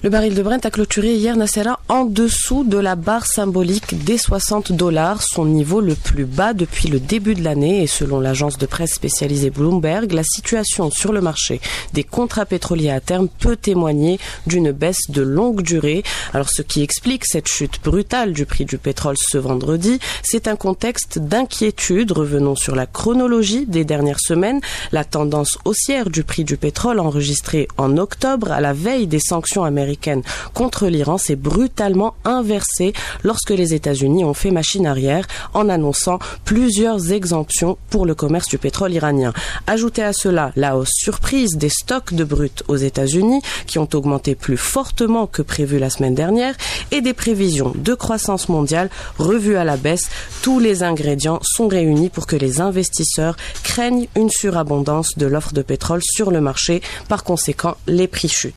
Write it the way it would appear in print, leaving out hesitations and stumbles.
Le baril de Brent a clôturé hier, Nassera, en dessous de la barre symbolique des $60, son niveau le plus bas depuis le début de l'année. Et selon l'agence de presse spécialisée Bloomberg, la situation sur le marché des contrats pétroliers à terme peut témoigner d'une baisse de longue durée. Alors ce qui explique cette chute brutale du prix du pétrole ce vendredi, c'est un contexte d'inquiétude. Revenons sur la chronologie des dernières semaines. La tendance haussière du prix du pétrole enregistrée en octobre à la veille des sanctions américaines contre l'Iran s'est brutalement inversée lorsque les États-Unis ont fait machine arrière en annonçant plusieurs exemptions pour le commerce du pétrole iranien. Ajoutez à cela la hausse surprise des stocks de brut aux États-Unis qui ont augmenté plus fortement que prévu la semaine dernière et des prévisions de croissance mondiale revues à la baisse. Tous les ingrédients sont réunis pour que les investisseurs craignent une surabondance de l'offre de pétrole sur le marché. Par conséquent, les prix chutent.